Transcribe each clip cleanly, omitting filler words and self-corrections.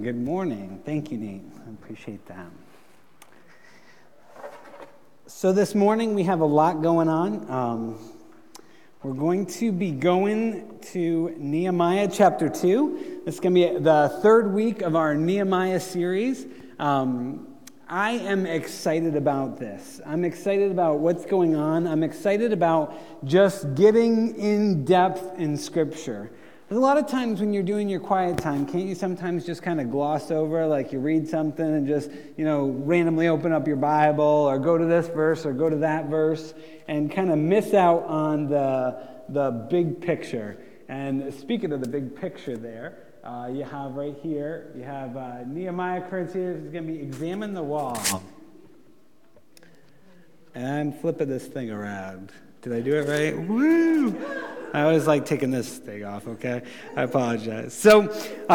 Good morning. Thank you, Nate. I appreciate that. So this morning we have a lot going on. We're going to be going to Nehemiah chapter 2. This is going to be the third week of our Nehemiah series. I am excited about this. I'm excited about what's going on. I'm excited about just getting in depth in Scripture. There's a lot of times when you're doing your quiet time, can't you sometimes just kind of gloss over, like you read something and just, randomly open up your Bible or go to this verse or go to that verse and kind of miss out on the big picture. And speaking of the big picture there, you have right here, you have Nehemiah Kurtz here is going to be examine the wall. And I'm flipping this thing around. Did I do it right? Woo! I always like taking this thing off, okay? I apologize. So,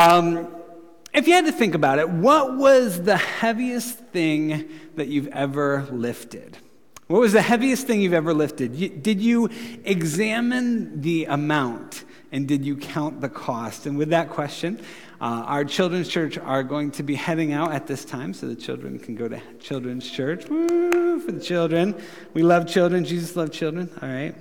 if you had to think about it, what was the heaviest thing that you've ever lifted? What was the heaviest thing you've ever lifted? Did you examine the amount? And did you count the cost? And with that question, our children's church are going to be heading out at this time so the children can go to children's church. Woo, for the children. We love children. Jesus loved children. All right.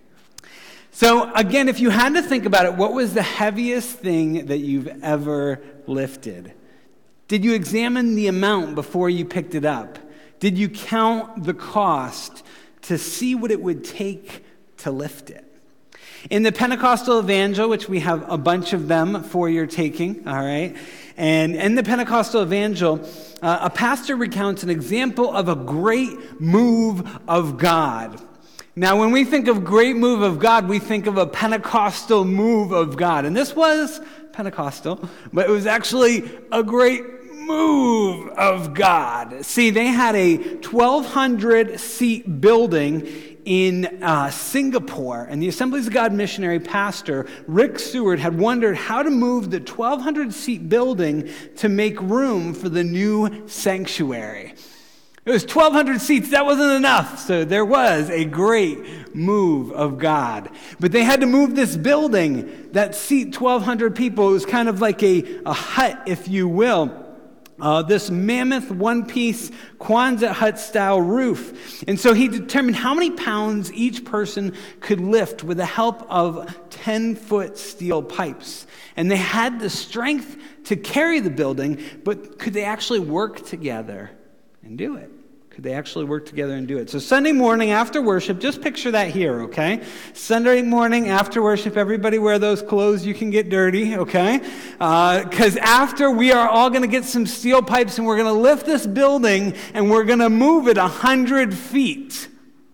So again, if you had to think about it, what was the heaviest thing that you've ever lifted? Did you examine the amount before you picked it up? Did you count the cost to see what it would take to lift it? In the Pentecostal Evangel, which we have a bunch of them for your taking, all right? And in the Pentecostal Evangel, a pastor recounts an example of a great move of God. Now, when we think of great move of God, we think of a Pentecostal move of God. And this was Pentecostal, but it was actually a great move of God. See, they had a 1,200-seat building in Singapore, and the Assemblies of God missionary pastor, Rick Seward, had wondered how to move the 1,200-seat building to make room for the new sanctuary. It was 1,200 seats. That wasn't enough. So there was a great move of God. But they had to move this building that seat 1,200 people. It was kind of like a hut, if you will. This mammoth one-piece Quonset hut-style roof. And so he determined how many pounds each person could lift with the help of 10-foot steel pipes. And they had the strength to carry the building, but could they actually work together and do it? Could they actually work together and do it? So Sunday morning after worship, just picture that here, okay? Sunday morning after worship, everybody wear those clothes. You can get dirty, okay? Because after, we are all going to get some steel pipes and we're going to lift this building and we're going to move it 100 feet.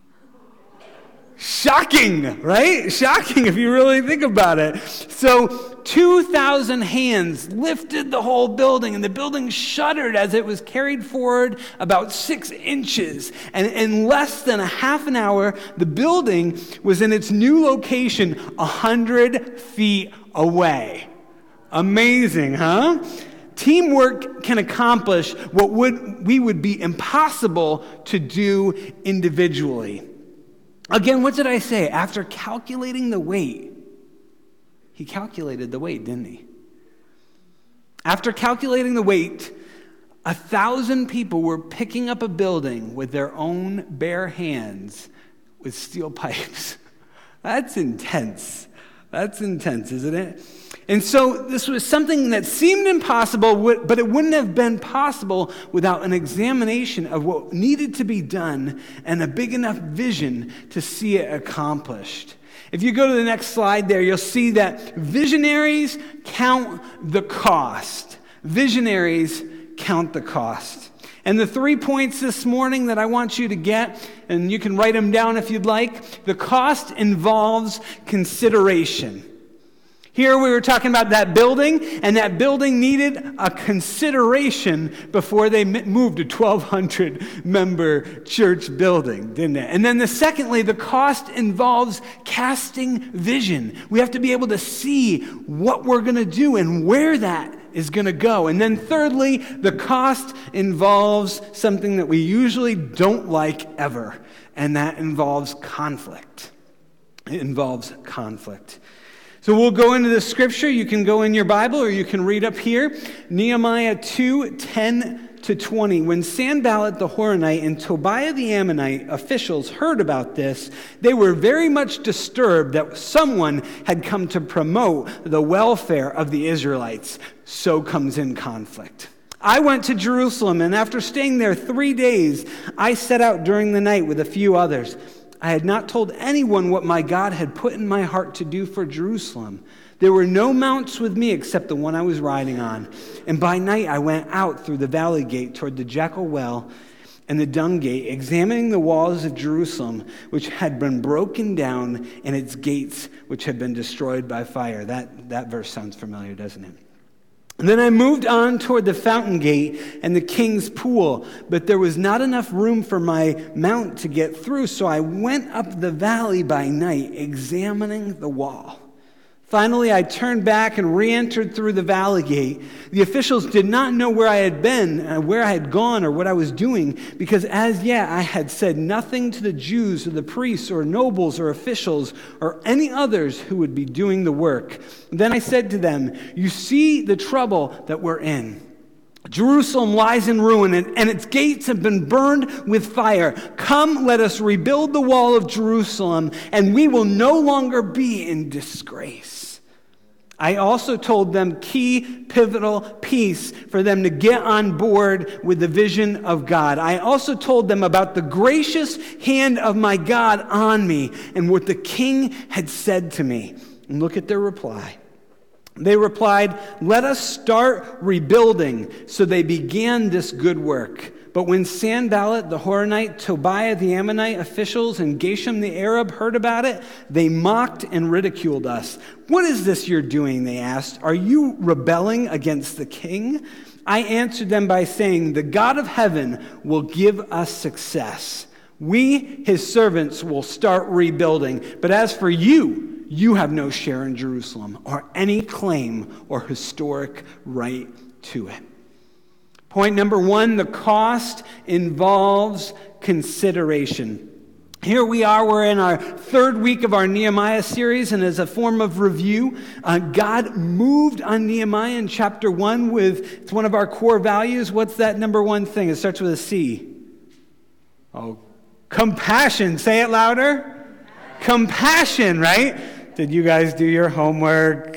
Shocking, right? Shocking if you really think about it. So 2,000 hands lifted the whole building, and the building shuddered as it was carried forward about 6 inches. And in less than a half an hour, the building was in its new location 100 feet away. Amazing, huh? Teamwork can accomplish what would be impossible to do individually. Again, what did I say? After calculating the weight, he calculated the weight, didn't he? After calculating the weight, 1,000 people were picking up a building with their own bare hands with steel pipes. That's intense. That's intense, isn't it? And so this was something that seemed impossible, but it wouldn't have been possible without an examination of what needed to be done and a big enough vision to see it accomplished. If you go to the next slide there, you'll see that visionaries count the cost. Visionaries count the cost. And the 3 points this morning that I want you to get, and you can write them down if you'd like, the cost involves consideration. Here we were talking about that building, and that building needed a consideration before they moved a 1,200-member church building, didn't it? And then secondly, the cost involves casting vision. We have to be able to see what we're going to do and where that is going to go. And then thirdly, the cost involves something that we usually don't like ever, and that involves conflict. It involves conflict. So we'll go into the scripture. You can go in your Bible or you can read up here. Nehemiah 2:10-20. When Sanballat the Horonite and Tobiah the Ammonite officials heard about this, they were very much disturbed that someone had come to promote the welfare of the Israelites. So comes in conflict. I went to Jerusalem, and after staying there 3 days, I set out during the night with a few others. I had not told anyone what my God had put in my heart to do for Jerusalem. There were no mounts with me except the one I was riding on. And by night I went out through the valley gate toward the Jackal Well and the Dung Gate, examining the walls of Jerusalem, which had been broken down, and its gates, which had been destroyed by fire. That verse sounds familiar, doesn't it? And then I moved on toward the fountain gate and the king's pool, but there was not enough room for my mount to get through, so I went up the valley by night, examining the wall. Finally, I turned back and re-entered through the valley gate. The officials did not know where I had been, where I had gone, or what I was doing, because as yet I had said nothing to the Jews or the priests or nobles or officials or any others who would be doing the work. Then I said to them, "You see the trouble that we're in. Jerusalem lies in ruin, and its gates have been burned with fire. Come, let us rebuild the wall of Jerusalem, and we will no longer be in disgrace." I also told them key, pivotal piece for them to get on board with the vision of God. I also told them about the gracious hand of my God on me and what the king had said to me. And look at their reply. They replied, "Let us start rebuilding." So they began this good work. But when Sanballat the Horonite, Tobiah the Ammonite officials, and Geshem the Arab heard about it, they mocked and ridiculed us. "What is this you're doing?" they asked. "Are you rebelling against the king?" I answered them by saying, "The God of heaven will give us success. We, his servants, will start rebuilding. But as for you, you have no share in Jerusalem or any claim or historic right to it." Point number one, the cost involves consideration. Here we are, we're in our third week of our Nehemiah series, and as a form of review, God moved on Nehemiah in chapter 1 it's one of our core values. What's that number one thing? It starts with a C. Oh, compassion. Say it louder. Compassion, right? Did you guys do your homework?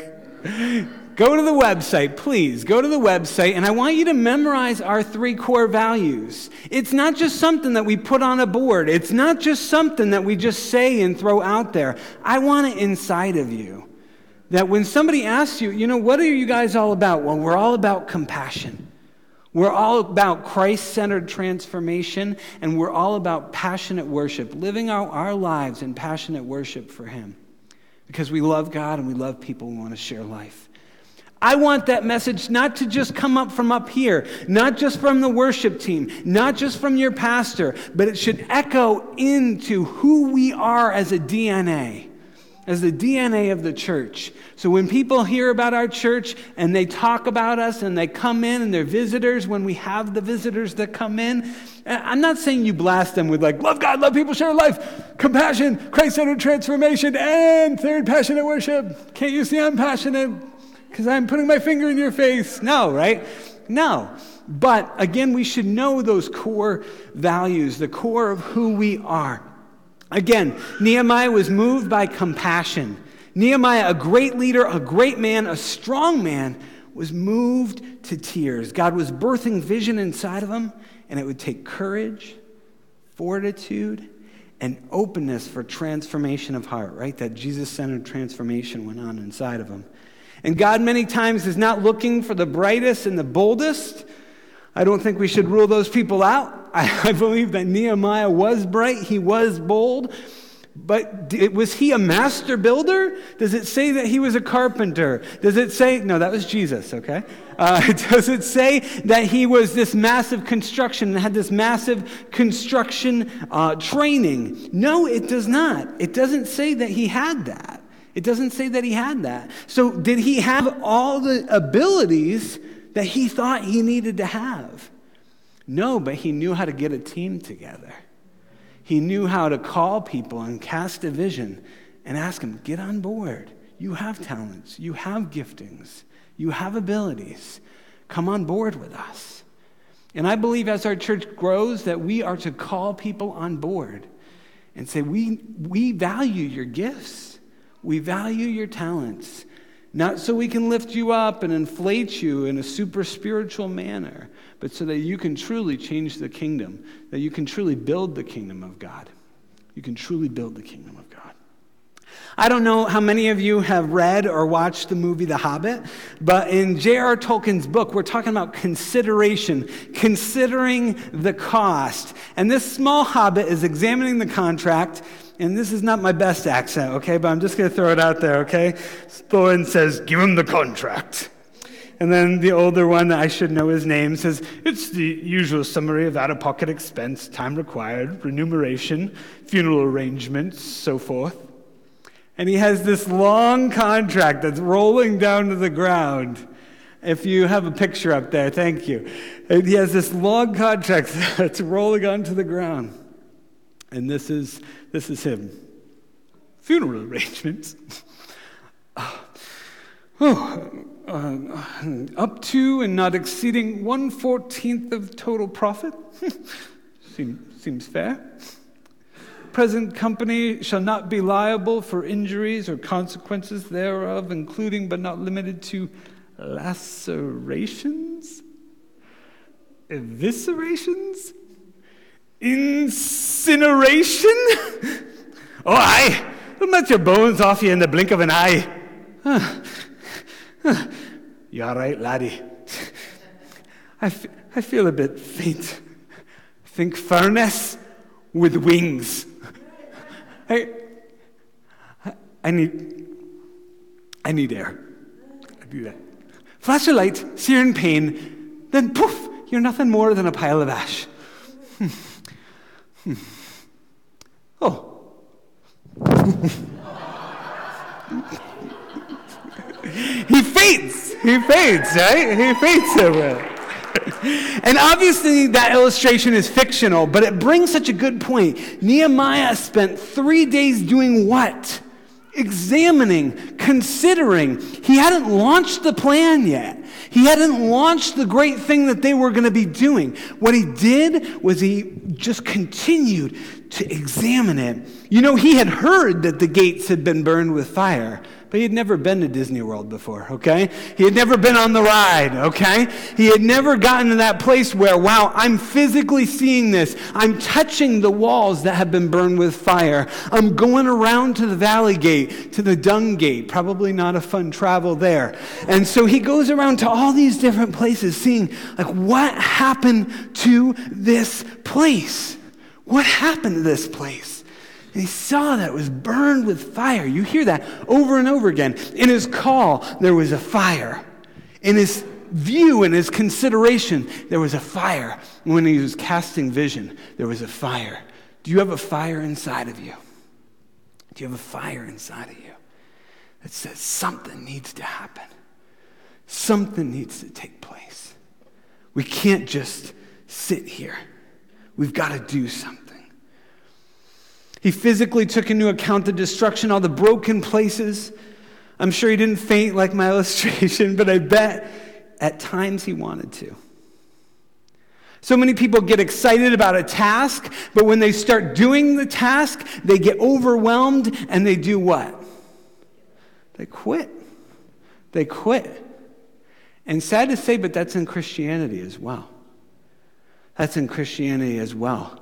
Go to the website, please. Go to the website, and I want you to memorize our 3 core values. It's not just something that we put on a board. It's not just something that we just say and throw out there. I want it inside of you. That when somebody asks you, what are you guys all about? Well, we're all about compassion. We're all about Christ-centered transformation, and we're all about passionate worship, living out our lives in passionate worship for Him. Because we love God and we love people, we want to share life. I want that message not to just come up from up here, not just from the worship team, not just from your pastor, but it should echo into who we are as a DNA, as the DNA of the church. So when people hear about our church and they talk about us and they come in and they're visitors, when we have the visitors that come in, I'm not saying you blast them with love God, love people, share life, compassion, Christ-centered transformation, and third, passionate worship. Can't you see I'm passionate? Because I'm putting my finger in your face. No, right? No. But again, we should know those core values, the core of who we are. Again, Nehemiah was moved by compassion. Nehemiah, a great leader, a great man, a strong man, was moved to tears. God was birthing vision inside of him, and it would take courage, fortitude, and openness for transformation of heart, right? That Jesus-centered transformation went on inside of him. And God many times is not looking for the brightest and the boldest. I don't think we should rule those people out. I believe that Nehemiah was bright, he was bold, but was he a master builder? Does it say that he was a carpenter? Does it say, no, that was Jesus, okay? Does it say that he was this massive construction and had this massive construction training? No, it does not. It doesn't say that he had that. It doesn't say that he had that. So did he have all the abilities that he thought he needed to have? No, but he knew how to get a team together. He knew how to call people and cast a vision and ask them, get on board. you have talents, you have giftings, you have abilities. Come on board with us. And I believe as our church grows that we are to call people on board and say, we value your gifts. We value your talents. Not so we can lift you up and inflate you in a super spiritual manner, but so that you can truly change the kingdom, that you can truly build the kingdom of God. You can truly build the kingdom of God. I don't know how many of you have read or watched the movie The Hobbit, but in J.R. Tolkien's book, we're talking about consideration, considering the cost. And this small hobbit is examining the contract, and this is not my best accent, okay, but I'm just going to throw it out there, okay? Thorin says, give him the contract. And then the older one, I should know his name, says, it's the usual summary of out-of-pocket expense, time required, remuneration, funeral arrangements, so forth. And he has this long contract that's rolling down to the ground. If you have a picture up there, thank you. And he has this long contract that's rolling onto the ground. And this is him. Funeral arrangements. Up to and not exceeding 1/14 of total profit. Seems fair. Present company shall not be liable for injuries or consequences thereof, including but not limited to lacerations, eviscerations, incineration. Oh, aye, they'll melt your bones off you in the blink of an eye. You all right, laddie? I feel a bit faint. Think furnace with wings. I need air. I do that. Flash a light, see you're in pain, then poof, you're nothing more than a pile of ash. Oh. He faints, right? He faints over it. And obviously that illustration is fictional, but it brings such a good point. Nehemiah spent 3 days doing what? Examining, considering. He hadn't launched the plan yet. He hadn't launched the great thing that they were going to be doing. What he did was he just continued to examine it. You know, he had heard that the gates had been burned with fire, but he had never been to Disney World before, okay? He had never been on the ride, okay? He had never gotten to that place where, wow, I'm physically seeing this. I'm touching the walls that have been burned with fire. I'm going around to the Valley Gate, to the Dung Gate. Probably not a fun travel there. And so he goes around to all these different places seeing, like, what happened to this place? What happened to this place? And he saw that it was burned with fire. You hear that over and over again. In his call, there was a fire. In his view, in his consideration, there was a fire. When he was casting vision, there was a fire. Do you have a fire inside of you? Do you have a fire inside of you that says something needs to happen? Something needs to take place. We can't just sit here. We've got to do something. He physically took into account the destruction, all the broken places. I'm sure he didn't faint like my illustration, but I bet at times he wanted to. So many people get excited about a task, but when they start doing the task, they get overwhelmed and they do what? They quit. They quit. And sad to say, but that's in Christianity as well. That's in Christianity as well.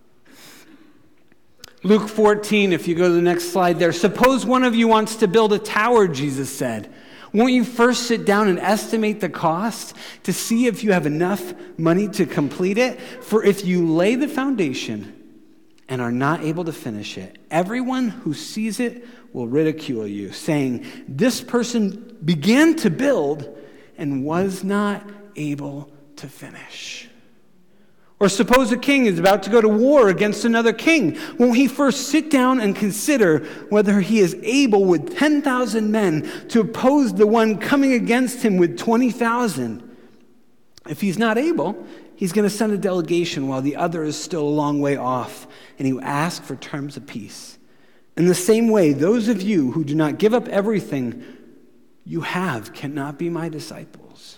Luke 14, if you go to the next slide there. Suppose one of you wants to build a tower, Jesus said. Won't you first sit down and estimate the cost to see if you have enough money to complete it? For if you lay the foundation and are not able to finish it, everyone who sees it will ridicule you, saying, this person began to build and was not able to finish. Or suppose a king is about to go to war against another king. Won't he first sit down and consider whether he is able with 10,000 men to oppose the one coming against him with 20,000? If he's not able, he's going to send a delegation while the other is still a long way off, and he will ask for terms of peace. In the same way, those of you who do not give up everything you have cannot be my disciples.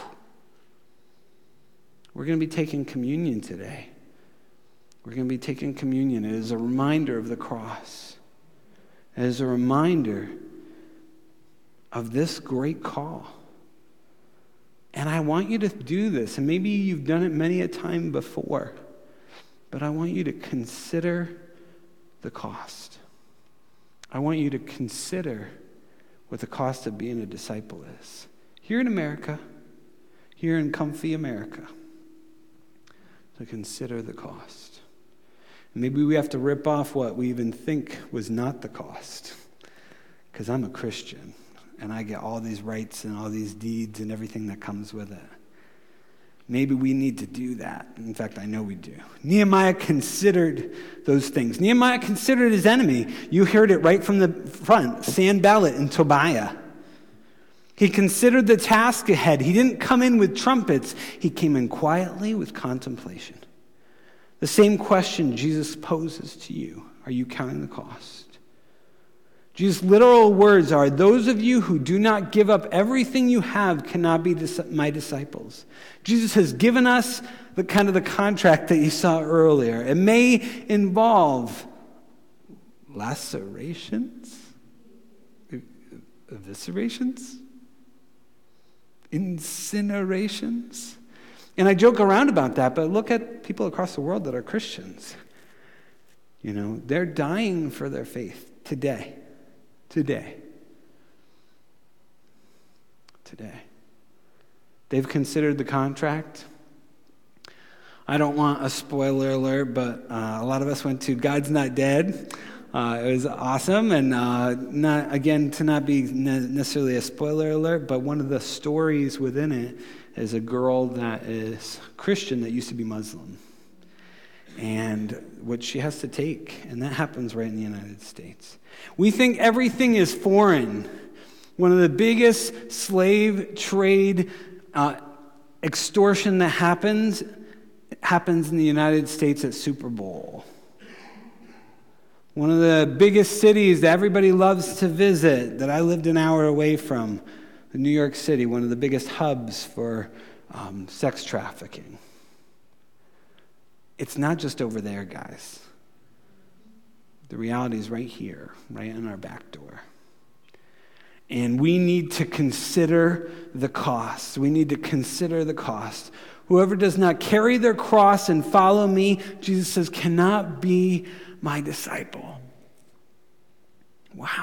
We're going to be taking communion today. We're going to be taking communion. It is a reminder of the cross. It is a reminder of this great call. And I want you to do this, and maybe you've done it many a time before, but I want you to consider the cost. I want you to consider what the cost of being a disciple is. Here in America, here in comfy America, to consider the cost. Maybe we have to rip off what we even think was not the cost, because I'm a Christian, and I get all these rights and all these deeds and everything that comes with it. Maybe we need to do that. In fact, I know we do. Nehemiah considered those things. Nehemiah considered his enemy. You heard it right from the front, Sanballat and Tobiah. He considered the task ahead. He didn't come in with trumpets. He came in quietly with contemplation. The same question Jesus poses to you. Are you counting the cost? Jesus' literal words are, those of you who do not give up everything you have cannot be my disciples. Jesus has given us the kind of the contract that you saw earlier. It may involve lacerations, eviscerations, incinerations. And I joke around about that, but look at people across the world that are Christians. You know, they're dying for their faith today. Today. They've considered the contract. I don't want a spoiler alert, but a lot of us went to God's Not Dead. It was awesome, and to not be necessarily a spoiler alert, but one of the stories within it is a girl that is Christian that used to be Muslim, and what she has to take, and that happens right in the United States. We think everything is foreign. One of the biggest slave trade extortion that happens in the United States at Super Bowl. One of the biggest cities that everybody loves to visit, that I lived an hour away from, New York City, one of the biggest hubs for sex trafficking. It's not just over there, guys. The reality is right here, right in our back door. And we need to consider the cost. We need to consider the cost. Whoever does not carry their cross and follow me, Jesus says, cannot be my disciple. Wow.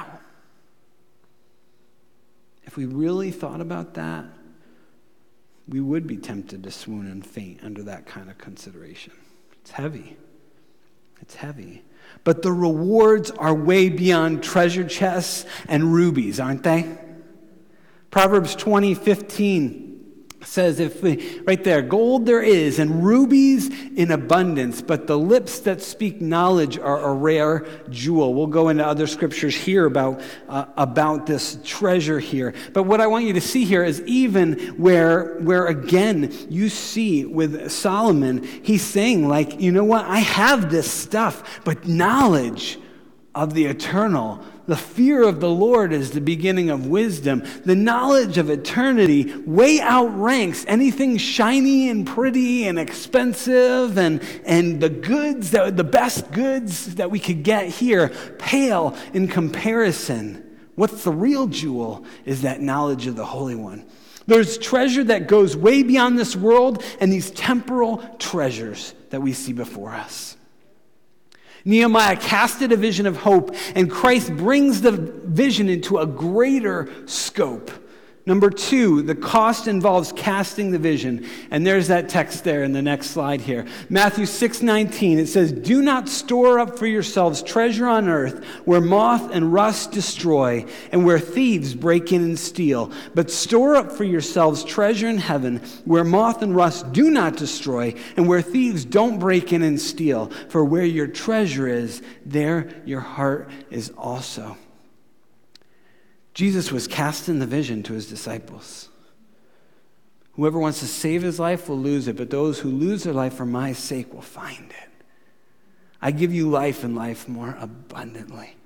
If we really thought about that, we would be tempted to swoon and faint under that kind of consideration. It's heavy. It's heavy. But the rewards are way beyond treasure chests and rubies, aren't they? Proverbs 20:15 says, right there, gold there is and rubies in abundance, but the lips that speak knowledge are a rare jewel. We'll go into other scriptures here about this treasure here. But what I want you to see here is even where again you see with Solomon, he's saying like, you know what, I have this stuff, but knowledge of the eternal, the fear of the Lord is the beginning of wisdom. The knowledge of eternity way outranks anything shiny and pretty and expensive and the goods, the best goods that we could get here pale in comparison. What's the real jewel is that knowledge of the Holy One. There's treasure that goes way beyond this world and these temporal treasures that we see before us. Nehemiah casted a vision of hope, and Christ brings the vision into a greater scope. Number 2, the cost involves casting the vision. And there's that text there in the next slide here. Matthew 6:19, it says, "Do not store up for yourselves treasure on earth where moth and rust destroy and where thieves break in and steal. But store up for yourselves treasure in heaven where moth and rust do not destroy and where thieves don't break in and steal. For where your treasure is, there your heart is also." Jesus was casting the vision to his disciples. Whoever wants to save his life will lose it, but those who lose their life for my sake will find it. I give you life and life more abundantly.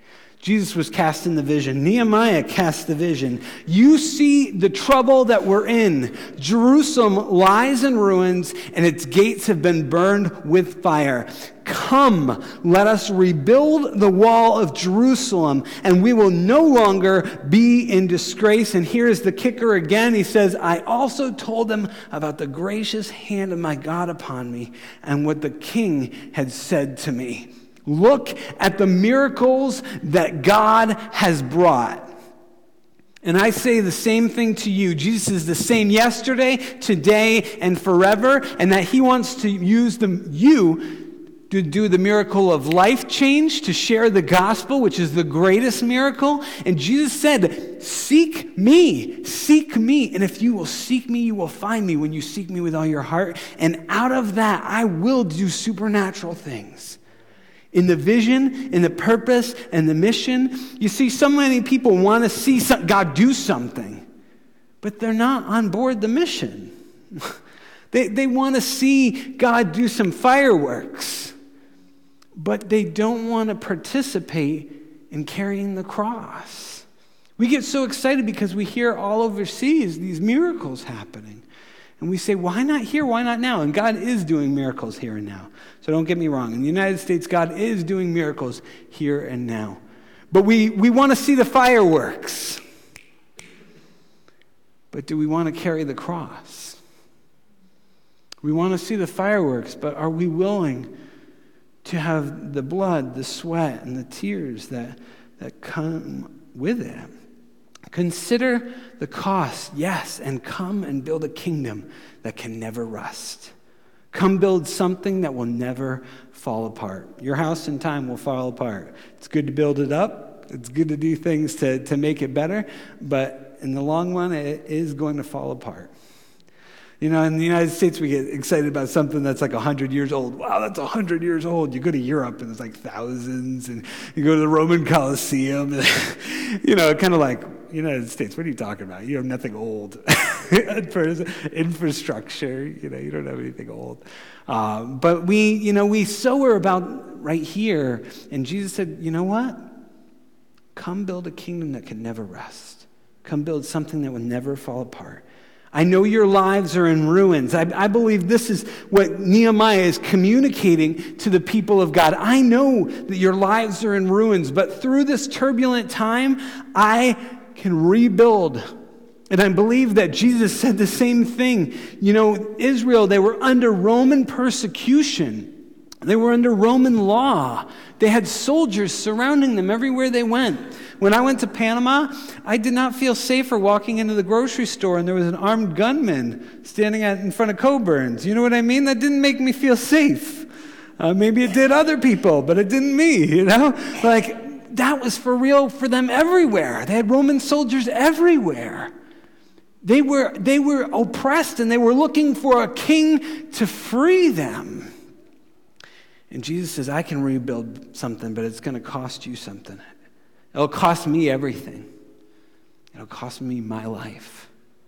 Jesus was casting the vision. Nehemiah cast the vision. You see the trouble that we're in. Jerusalem lies in ruins, and its gates have been burned with fire. Come, let us rebuild the wall of Jerusalem, and we will no longer be in disgrace. And here's the kicker again. He says, I also told them about the gracious hand of my God upon me and what the king had said to me. Look at the miracles that God has brought. And I say the same thing to you. Jesus is the same yesterday, today, and forever, and that he wants to use you to do the miracle of life change, to share the gospel, which is the greatest miracle. And Jesus said, seek me. And if you will seek me, you will find me when you seek me with all your heart. And out of that, I will do supernatural things. In the vision, in the purpose, and the mission, you see, so many people want to see God do something, but they're not on board the mission. They want to see God do some fireworks, but they don't want to participate in carrying the cross. We get so excited because we hear all overseas these miracles happening. And we say, why not here? Why not now? And God is doing miracles here and now. So don't get me wrong. In the United States, God is doing miracles here and now. But we want to see the fireworks. But do we want to carry the cross? We want to see the fireworks, but are we willing to have the blood, the sweat, and the tears that come with it? Consider the cost, yes, and come and build a kingdom that can never rust. Come build something that will never fall apart. Your house in time will fall apart. It's good to build it up. It's good to do things to make it better. But in the long run, it is going to fall apart. You know, in the United States, we get excited about something that's like 100 years old. Wow, that's 100 years old. You go to Europe, and it's like thousands. And you go to the Roman Colosseum. And, you know, kind of like, United States, what are you talking about? You have nothing old. Infrastructure, you don't have anything old. But we so are about right here. And Jesus said, you know what? Come build a kingdom that can never rest. Come build something that will never fall apart. I know your lives are in ruins. I believe this is what Nehemiah is communicating to the people of God. I know that your lives are in ruins, but through this turbulent time, I can rebuild. And I believe that Jesus said the same thing. You know, Israel, they were under Roman persecution. They were under Roman law. They had soldiers surrounding them everywhere they went. When I went to Panama, I did not feel safer walking into the grocery store and there was an armed gunman standing in front of Coburn's. You know what I mean? That didn't make me feel safe. Maybe it did other people, but it didn't me, Like, that was for real for them everywhere. They had Roman soldiers everywhere. They were oppressed and they were looking for a king to free them. And Jesus says, I can rebuild something, but it's going to cost you something. It'll cost me everything. It'll cost me my life.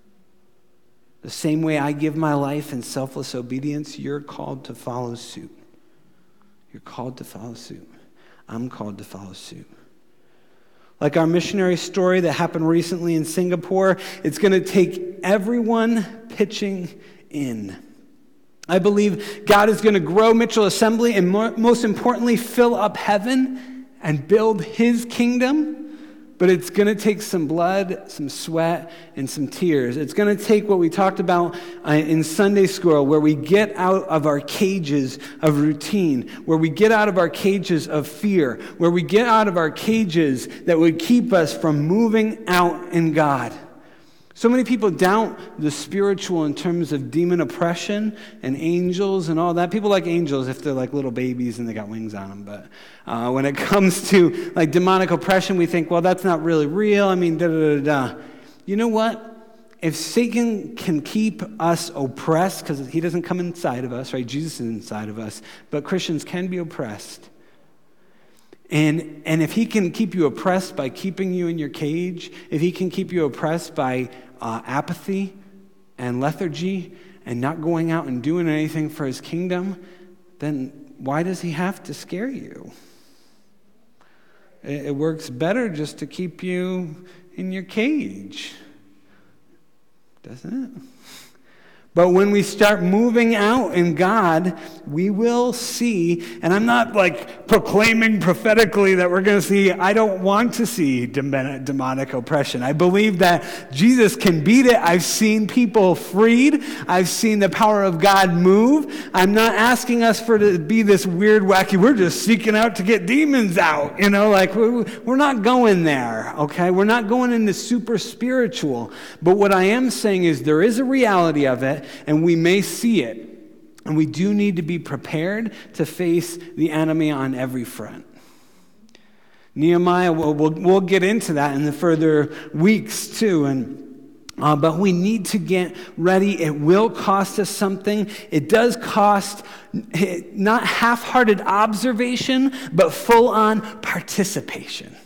The same way I give my life in selfless obedience, you're called to follow suit. You're called to follow suit. I'm called to follow suit. Like our missionary story that happened recently in Singapore, it's going to take everyone pitching in. I believe God is going to grow Mitchell Assembly and most importantly, fill up heaven and build his kingdom. But it's going to take some blood, some sweat, and some tears. It's going to take what we talked about in Sunday school, where we get out of our cages of routine, where we get out of our cages of fear, where we get out of our cages that would keep us from moving out in God. So many people doubt the spiritual in terms of demon oppression and angels and all that. People like angels if they're like little babies and they got wings on them. But when it comes to like demonic oppression, we think, well, that's not really real. I mean, da-da-da-da. You know what? If Satan can keep us oppressed, because he doesn't come inside of us, right? Jesus is inside of us. But Christians can be oppressed. And if he can keep you oppressed by keeping you in your cage, if he can keep you oppressed by apathy and lethargy and not going out and doing anything for his kingdom, then why does he have to scare you? It works better just to keep you in your cage, doesn't it? But when we start moving out in God, we will see, and I'm not like proclaiming prophetically that we're going to see, I don't want to see demonic oppression. I believe that Jesus can beat it. I've seen people freed. I've seen the power of God move. I'm not asking us to be this weird, wacky, we're just seeking out to get demons out. Like we're not going there, okay? We're not going into super spiritual. But what I am saying is there is a reality of it, and we may see it. And we do need to be prepared to face the enemy on every front. Nehemiah, we'll get into that in the further weeks too. But we need to get ready. It will cost us something. It does cost not half-hearted observation, but full-on participation.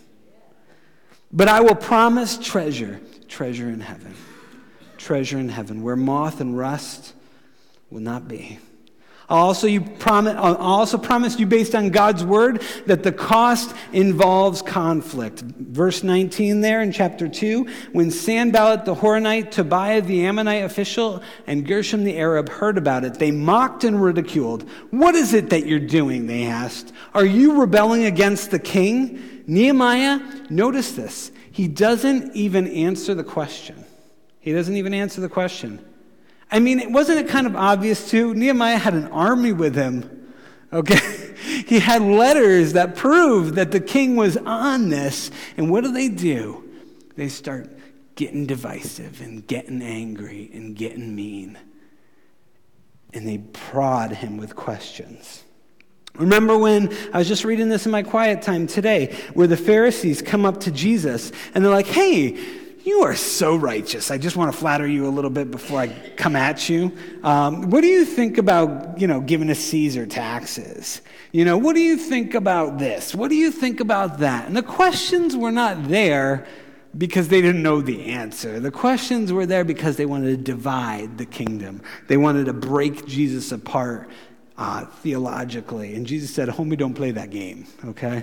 But I will promise treasure in heaven. Treasure in heaven, where moth and rust will not be. I'll also promise you, based on God's word, that the cost involves conflict. Verse 19 there in chapter 2, when Sanballat the Horonite, Tobiah the Ammonite official, and Gershom the Arab heard about it, they mocked and ridiculed. "What is it that you're doing?" they asked. "Are you rebelling against the king?" Nehemiah, notice this, he doesn't even answer the question. He doesn't even answer the question. I mean, wasn't it kind of obvious too? Nehemiah had an army with him, okay? He had letters that proved that the king was on this. And what do? They start getting divisive and getting angry and getting mean. And they prod him with questions. Remember when, I was just reading this in my quiet time today, where the Pharisees come up to Jesus and they're like, "Hey, you are so righteous. I just want to flatter you a little bit before I come at you. What do you think about, giving a Caesar taxes? What do you think about this? What do you think about that?" And the questions were not there because they didn't know the answer. The questions were there because they wanted to divide the kingdom. They wanted to break Jesus apart theologically. And Jesus said, "Homie, don't play that game," okay?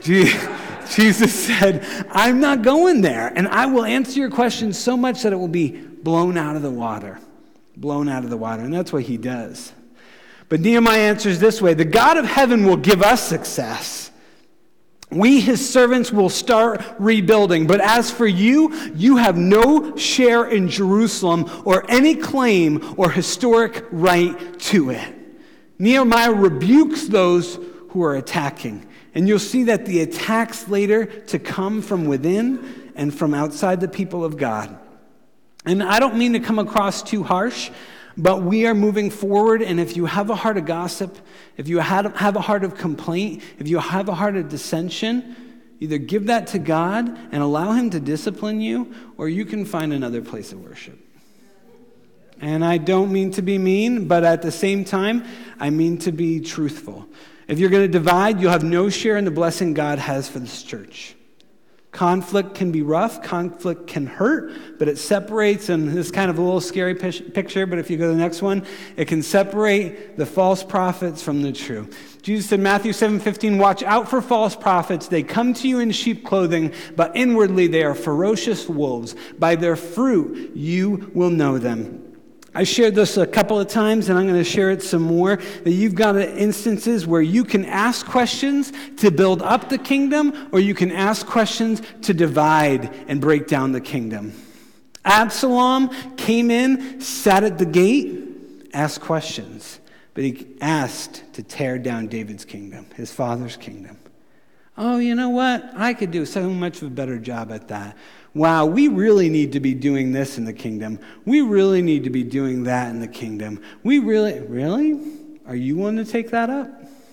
Jesus said, "I'm not going there, and I will answer your questions so much that it will be blown out of the water." Blown out of the water, and that's what he does. But Nehemiah answers this way: the God of heaven will give us success. We, his servants, will start rebuilding. But as for you, you have no share in Jerusalem or any claim or historic right to it. Nehemiah rebukes those who are attacking. And you'll see that the attacks later to come from within and from outside the people of God. And I don't mean to come across too harsh, but we are moving forward. And if you have a heart of gossip, if you have a heart of complaint, if you have a heart of dissension, either give that to God and allow him to discipline you, or you can find another place of worship. And I don't mean to be mean, but at the same time, I mean to be truthful. If you're going to divide, you'll have no share in the blessing God has for this church. Conflict can be rough, conflict can hurt, but it separates, and this is kind of a little scary picture, but if you go to the next one, it can separate the false prophets from the true. Jesus said in Matthew 7:15, "Watch out for false prophets. They come to you in sheep clothing, but inwardly they are ferocious wolves. By their fruit you will know them." I shared this a couple of times, and I'm going to share it some more, that you've got instances where you can ask questions to build up the kingdom, or you can ask questions to divide and break down the kingdom. Absalom came in, sat at the gate, asked questions, but he asked to tear down David's kingdom, his father's kingdom. "Oh, you know what? I could do so much of a better job at that. Wow, we really need to be doing this in the kingdom. We really need to be doing that in the kingdom. Really? Are you willing to take that up?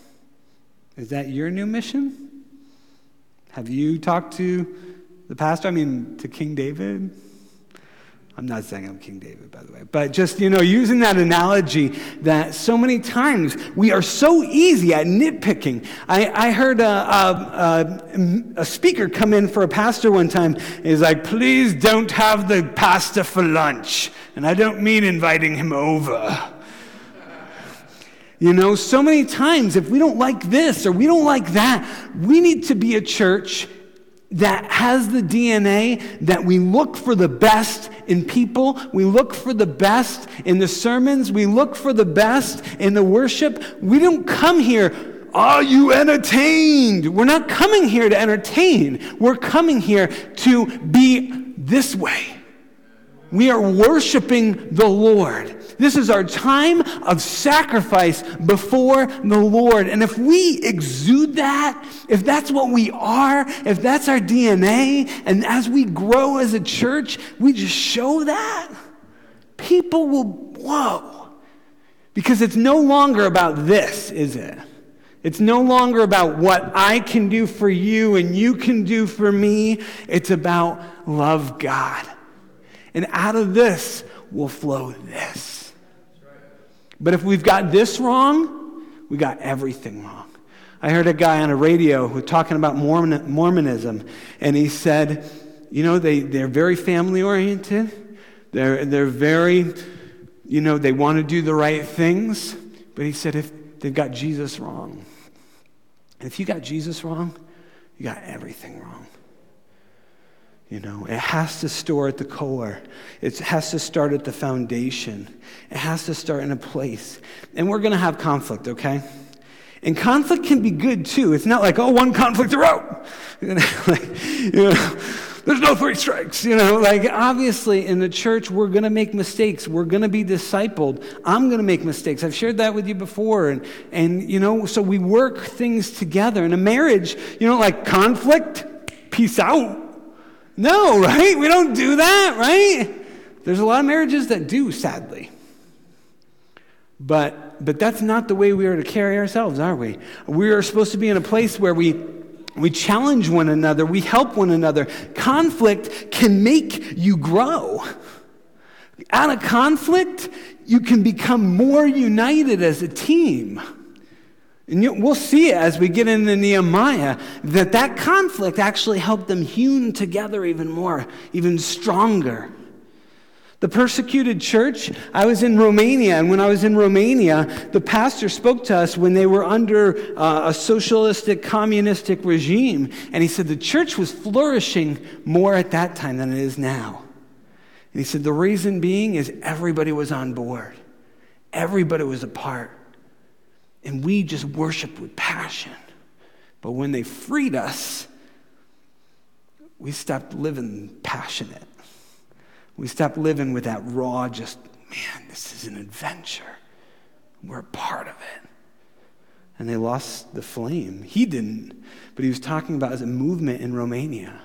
Is that your new mission? Have you talked to the pastor? To King David? I'm not saying I'm King David, by the way. But just, using that analogy that so many times we are so easy at nitpicking. I heard a speaker come in for a pastor one time. He's like, "Please don't have the pastor for lunch." And I don't mean inviting him over. So many times if we don't like this or we don't like that, we need to be a church that has the DNA that we look for the best in people, we look for the best in the sermons, we look for the best in the worship. We don't come here, are you entertained? We're not coming here to entertain. We're coming here to be this way. We are worshiping the Lord. This is our time of sacrifice before the Lord. And if we exude that, if that's what we are, if that's our DNA, and as we grow as a church, we just show that, people will, whoa. Because it's no longer about this, is it? It's no longer about what I can do for you and you can do for me. It's about love God. And out of this will flow this. But if we've got this wrong, we got everything wrong. I heard a guy on a radio who was talking about Mormonism, and he said, they're very family-oriented. They're very, they want to do the right things. But he said, if they've got Jesus wrong. And if you got Jesus wrong, you got everything wrong. It has to start at the core. It has to start at the foundation. It has to start in a place. And we're going to have conflict, okay? And conflict can be good, too. It's not like, one conflict a row. There's no three strikes. Obviously, in the church, we're going to make mistakes. We're going to be discipled. I'm going to make mistakes. I've shared that with you before. And so we work things together. In a marriage, conflict, peace out. No, right? We don't do that, right? There's a lot of marriages that do, sadly. But that's not the way we are to carry ourselves, are we? We are supposed to be in a place where we challenge one another, we help one another. Conflict can make you grow. Out of conflict, you can become more united as a team. And we'll see it as we get into Nehemiah, that conflict actually helped them hewn together even more, even stronger. The persecuted church, I was in Romania, and when I was in Romania, the pastor spoke to us when they were under a socialistic, communistic regime, and he said the church was flourishing more at that time than it is now. And he said the reason being is everybody was on board. Everybody was a part. And we just worshiped with passion. But when they freed us, we stopped living passionate. We stopped living with that raw, this is an adventure. We're a part of it. And they lost the flame. He didn't, but he was talking about as a movement in Romania.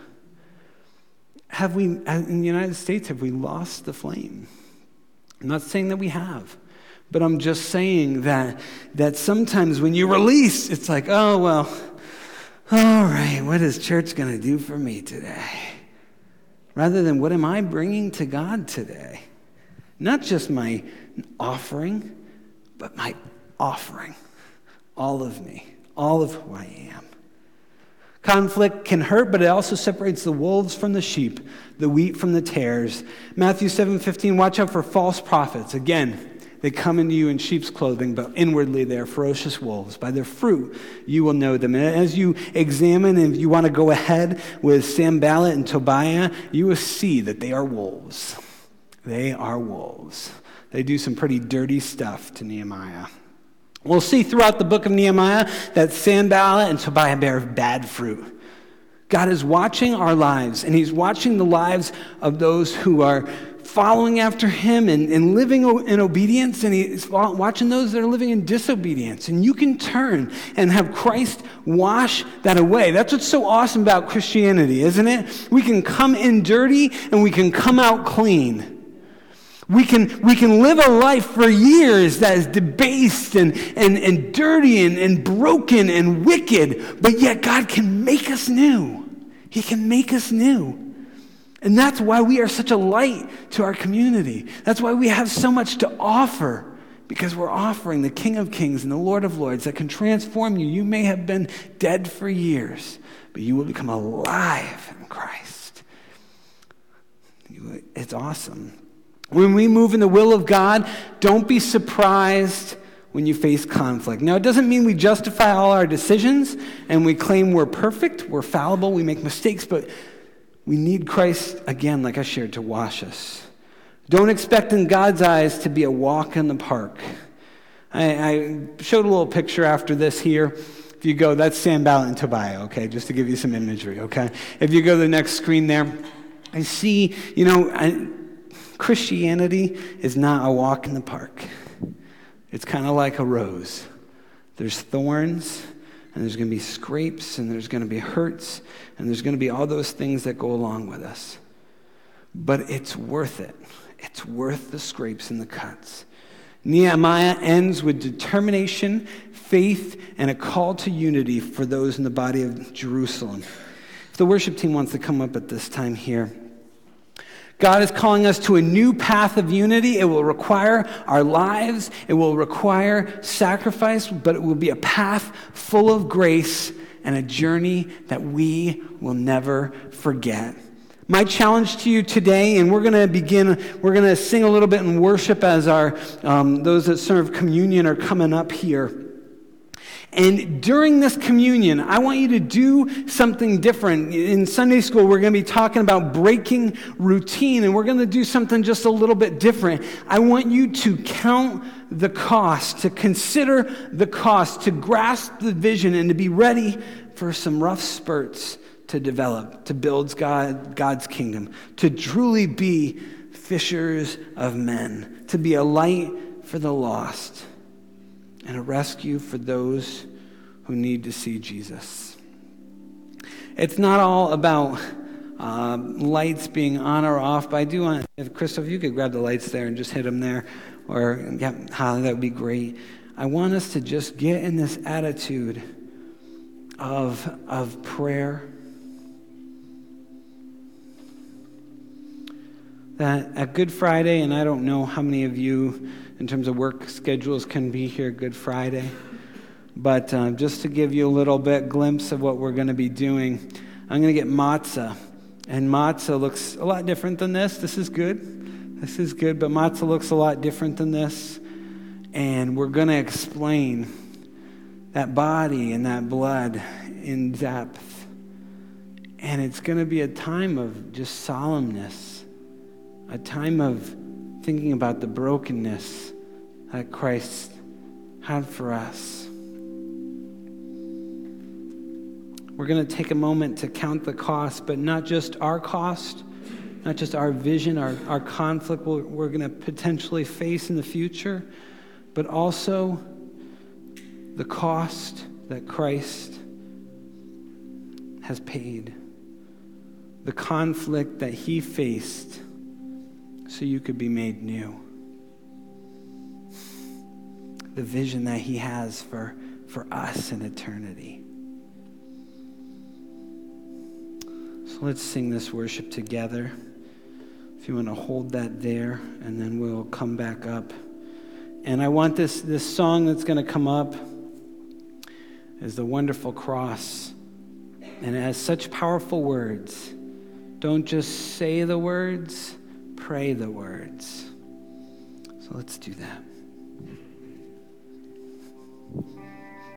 In the United States, have we lost the flame? I'm not saying that we have. But I'm just saying that sometimes when you release, it's like, all right, what is church going to do for me today? Rather than what am I bringing to God today? Not just my offering, but my offering. All of me, all of who I am. Conflict can hurt, but it also separates the wolves from the sheep, the wheat from the tares. Matthew 7:15, watch out for false prophets. Again, they come into you in sheep's clothing, but inwardly they are ferocious wolves. By their fruit you will know them. And as you examine, and if you want to go ahead with Sanballat and Tobiah, you will see that they are wolves. They are wolves. They do some pretty dirty stuff to Nehemiah. We'll see throughout the book of Nehemiah that Sanballat and Tobiah bear bad fruit. God is watching our lives, and he's watching the lives of those who are following after him and living in obedience, and he's watching those that are living in disobedience. And you can turn and have Christ wash that away. That's what's so awesome about Christianity, isn't it? We can come in dirty and we can come out clean. We can live a life for years that is debased and dirty and broken and wicked, but yet God can make us new. He can make us new. And that's why we are such a light to our community. That's why we have so much to offer, because we're offering the King of Kings and the Lord of Lords that can transform you. You may have been dead for years, but you will become alive in Christ. It's awesome. When we move in the will of God, don't be surprised when you face conflict. Now, it doesn't mean we justify all our decisions and we claim we're perfect, we're fallible, we make mistakes, but we need Christ, again, like I shared, to wash us. Don't expect in God's eyes to be a walk in the park. I showed a little picture after this here. If you go, that's Sanballat and Tobiah, okay, just to give you some imagery, okay? If you go to the next screen there, I see, Christianity is not a walk in the park. It's kind of like a rose. There's thorns, and there's going to be scrapes, and there's going to be hurts, and there's going to be all those things that go along with us. But it's worth it. It's worth the scrapes and the cuts. Nehemiah ends with determination, faith, and a call to unity for those in the body of Jerusalem. If the worship team wants to come up at this time here. God is calling us to a new path of unity. It will require our lives. It will require sacrifice, but it will be a path full of grace and a journey that we will never forget. My challenge to you today, and we're going to sing a little bit in worship as those that serve communion are coming up here. And during this communion, I want you to do something different. In Sunday school, we're going to be talking about breaking routine, and we're going to do something just a little bit different. I want you to count the cost, to consider the cost, to grasp the vision, and to be ready for some rough spurts to develop, to build God's kingdom, to truly be fishers of men, to be a light for the lost, and a rescue for those who need to see Jesus. It's not all about lights being on or off, but I do want, if Christoph, you could grab the lights there and just hit them there, or yeah, that would be great. I want us to just get in this attitude of prayer. That at Good Friday, and I don't know how many of you in terms of work schedules can be here Good Friday, but just to give you a little bit glimpse of what we're going to be doing, I'm going to get matzah, and matzah looks a lot different than this. This is good, but matzah looks a lot different than this, and we're going to explain that body and that blood in depth, and it's going to be a time of just solemnness, a time of thinking about the brokenness that Christ had for us. We're going to take a moment to count the cost, but not just our cost, not just our vision, our conflict we're going to potentially face in the future, but also the cost that Christ has paid, the conflict that he faced so you could be made new. The vision that he has for us in eternity. So let's sing this worship together. If you want to hold that there, and then we'll come back up. And I want this song that's going to come up is The Wonderful Cross. And it has such powerful words. Don't just say the words, pray the words. So let's do that.